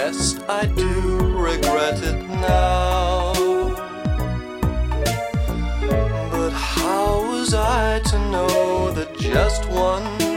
Yes, I do regret it now. But how was I to know that just one